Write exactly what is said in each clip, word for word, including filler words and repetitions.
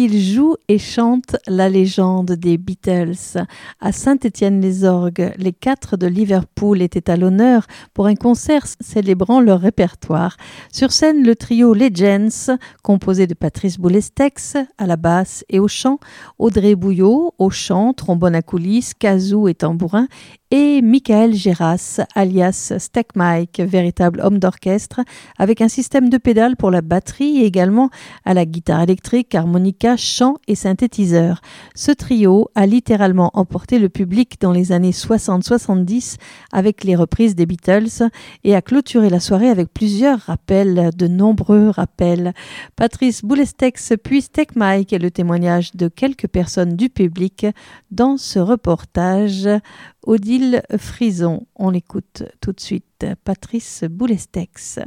il joue et chante la légende des Beatles. À Saint-Étienne-les-Orgues, les quatre de Liverpool étaient à l'honneur pour un concert célébrant leur répertoire. Sur scène, le trio Legends, composé de Patrice Boulestex à la basse et au chant, Audrey Bouillot au chant, trombone à coulisses, kazoo et tambourin, et Michael Géras, alias Steak Mike, véritable homme d'orchestre, avec un système de pédales pour la batterie et également à la guitare électrique, harmonica, chant et synthétiseur. Ce trio a littéralement emporté le public dans les années soixante soixante-dix avec les reprises des Beatles et a clôturé la soirée avec plusieurs rappels, de nombreux rappels. Patrice Boulestex puis Steak Mike est le témoignage de quelques personnes du public dans ce reportage. Odile Frison, on l'écoute tout de suite. Patrice Boulestex.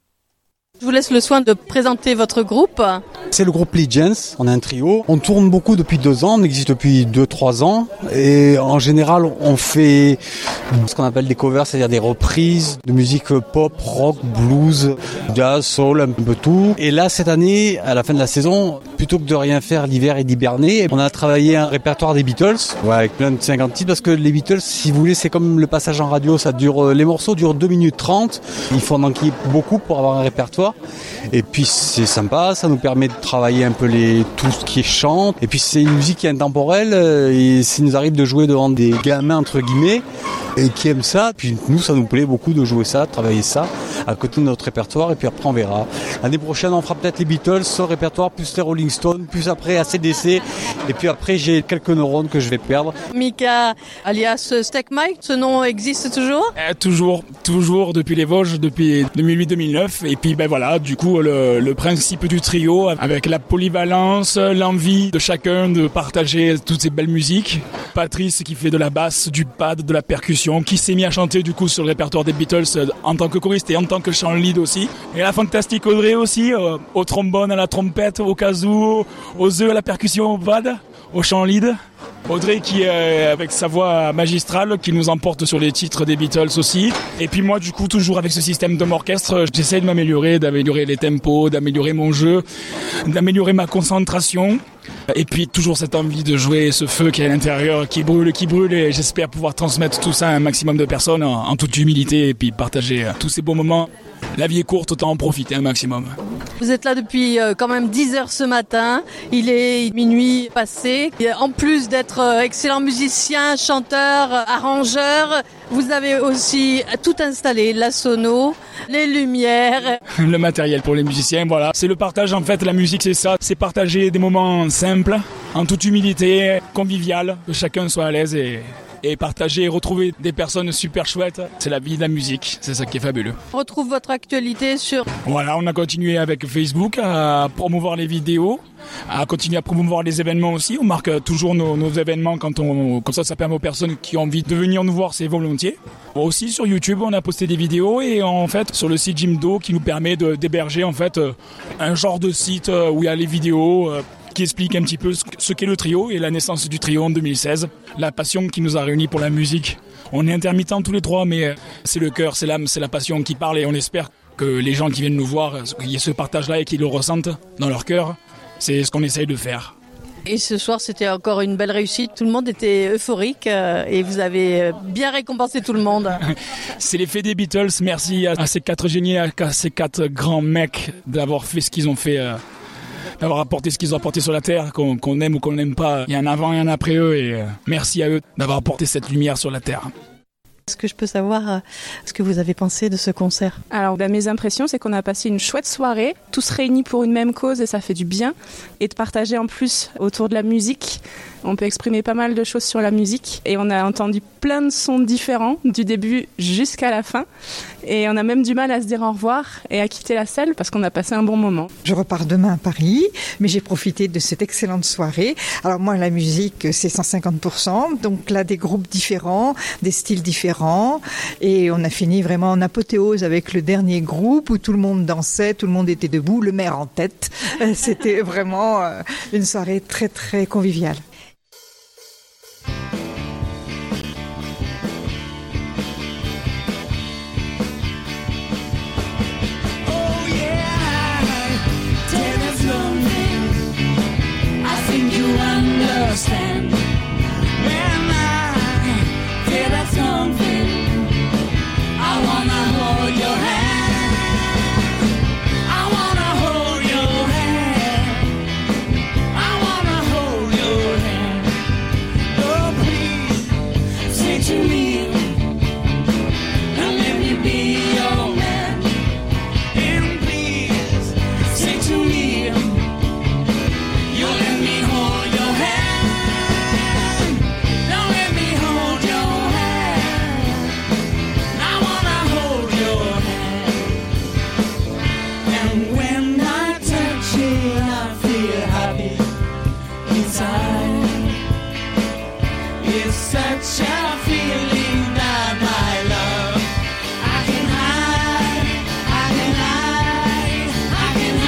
Je vous laisse le soin de présenter votre groupe. C'est le groupe Legends, on est un trio. On tourne beaucoup depuis deux ans, on existe depuis deux trois ans. Et en général, on fait ce qu'on appelle des covers, c'est-à-dire des reprises de musique pop, rock, blues, jazz, soul, un peu tout. Et là, cette année, à la fin de la saison, plutôt que de rien faire l'hiver et d'hiberner, on a travaillé un répertoire des Beatles, ouais, avec plein de cinquante titres, parce que les Beatles, si vous voulez, c'est comme le passage en radio, ça dure, les morceaux durent deux minutes trente. Il faut en manquer beaucoup pour avoir un répertoire. Et puis c'est sympa, ça nous permet de travailler un peu les, tout ce qui est chant. Et puis c'est une musique qui est intemporelle, et s'il nous arrive de jouer devant des gamins entre guillemets et qui aiment ça, puis nous ça nous plaît beaucoup de jouer ça, de travailler ça à côté de notre répertoire, et puis après on verra. L'année prochaine on fera peut-être les Beatles, ce répertoire, plus les Rolling Stones, plus après A C D C, et puis après j'ai quelques neurones que je vais perdre. Mika, alias Steak Mike, ce nom existe toujours ? euh, Toujours, toujours depuis les Vosges, depuis deux mille huit deux mille neuf, et puis ben voilà, du coup le, le principe du trio, avec la polyvalence, l'envie de chacun de partager toutes ces belles musiques. Patrice qui fait de la basse, du pad, de la percussion, qui s'est mis à chanter du coup sur le répertoire des Beatles en tant que choriste et en tant que chant lead aussi. Et la fantastique Audrey aussi, euh, au trombone, à la trompette, au kazoo, aux œufs, à la percussion, au pad, au chant lead. Audrey qui euh, avec sa voix magistrale qui nous emporte sur les titres des Beatles aussi. Et puis moi du coup toujours avec ce système d'homme orchestre, j'essaie de m'améliorer, d'améliorer les tempos, d'améliorer mon jeu, d'améliorer ma concentration. Et puis toujours cette envie de jouer, ce feu qui est à l'intérieur, qui brûle, qui brûle, et j'espère pouvoir transmettre tout ça à un maximum de personnes en, en toute humilité, et puis partager euh, tous ces beaux moments. La vie est courte, autant en profiter un maximum. Vous êtes là depuis euh, quand même dix heures ce matin, il est minuit passé. Et en plus d'être euh, excellent musicien, chanteur, euh, arrangeur, vous avez aussi tout installé, la sono, les lumières. Le matériel pour les musiciens, voilà. C'est le partage en fait, la musique c'est ça, c'est partager des moments simples, en toute humilité, convivial, que chacun soit à l'aise et... et partager et retrouver des personnes super chouettes. C'est la vie de la musique, c'est ça qui est fabuleux. On retrouve votre actualité sur... Voilà, on a continué avec Facebook à promouvoir les vidéos, à continuer à promouvoir les événements aussi. On marque toujours nos, nos événements quand on, comme ça, ça permet aux personnes qui ont envie de venir nous voir, c'est volontiers. Aussi sur YouTube, on a posté des vidéos et en fait sur le site Jimdo qui nous permet de, d'héberger en fait un genre de site où il y a les vidéos qui explique un petit peu ce qu'est le trio et la naissance du trio en deux mille seize, la passion qui nous a réunis pour la musique. On est intermittents tous les trois, mais c'est le cœur, c'est l'âme, c'est la passion qui parle, et on espère que les gens qui viennent nous voir, qu'il y ait ce partage-là et qu'ils le ressentent dans leur cœur. C'est ce qu'on essaye de faire. Et ce soir, c'était encore une belle réussite. Tout le monde était euphorique euh, et vous avez bien récompensé tout le monde. C'est l'effet des Beatles. Merci à ces quatre génies, à ces quatre grands mecs d'avoir fait ce qu'ils ont fait. Euh, d'avoir apporté ce qu'ils ont apporté sur la Terre, qu'on, qu'on aime ou qu'on n'aime pas. Il y a un avant et un après eux, et euh, merci à eux d'avoir apporté cette lumière sur la Terre. Est-ce que je peux savoir euh, ce que vous avez pensé de ce concert ? Alors, bah, mes impressions, c'est qu'on a passé une chouette soirée, tous réunis pour une même cause, et ça fait du bien. Et de partager en plus autour de la musique. On peut exprimer pas mal de choses sur la musique. Et on a entendu plein de sons différents, du début jusqu'à la fin. Et on a même du mal à se dire au revoir et à quitter la salle parce qu'on a passé un bon moment. Je repars demain à Paris, mais j'ai profité de cette excellente soirée. Alors moi, la musique, c'est cent cinquante pour cent. Donc là, des groupes différents, des styles différents. Et on a fini vraiment en apothéose avec le dernier groupe où tout le monde dansait, tout le monde était debout, le maire en tête. C'était vraiment une soirée très, très conviviale. I It's such a feeling that my love I can hide, I can hide, I can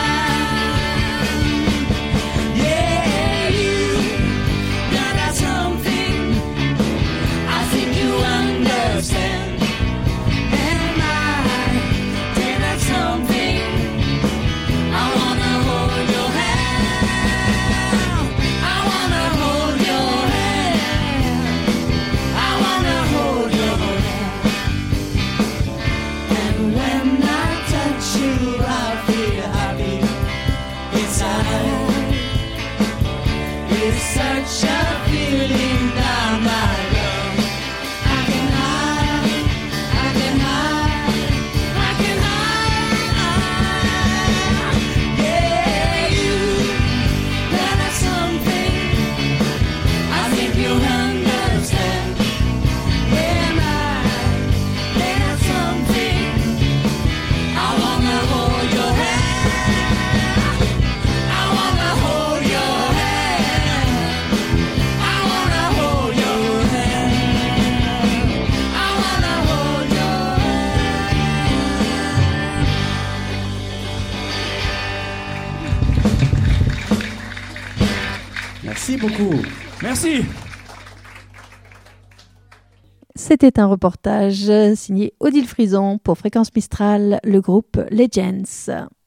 hide. Yeah, you got that something I think you understand. And I did that something I wanna hold your hand. I wanna hold your hand. I wanna hold your hand. And when I touch you, I feel happy inside. It's such a feeling that my love I can hide, I can hide, I can hide. Yeah, you got that something I think you understand. When I got something I wanna hold your hand. I wanna hold your hand. I wanna hold your hand. I wanna hold your Merci beaucoup. Merci. C'était un reportage signé Odile Frison pour Fréquence Mistral, le groupe Legends.